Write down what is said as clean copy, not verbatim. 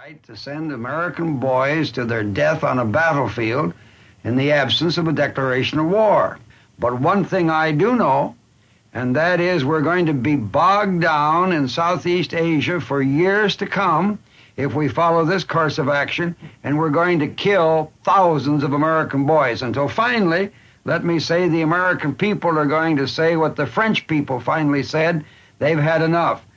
right to send American boys to their death on a battlefield in the absence of a declaration of war. But one thing I do know, and that is we're going to be bogged down in Southeast Asia for years to come if we follow this course of action, and we're going to kill thousands of American boys until finally, let me say, the American people are going to say what the French people finally said: they've had enough.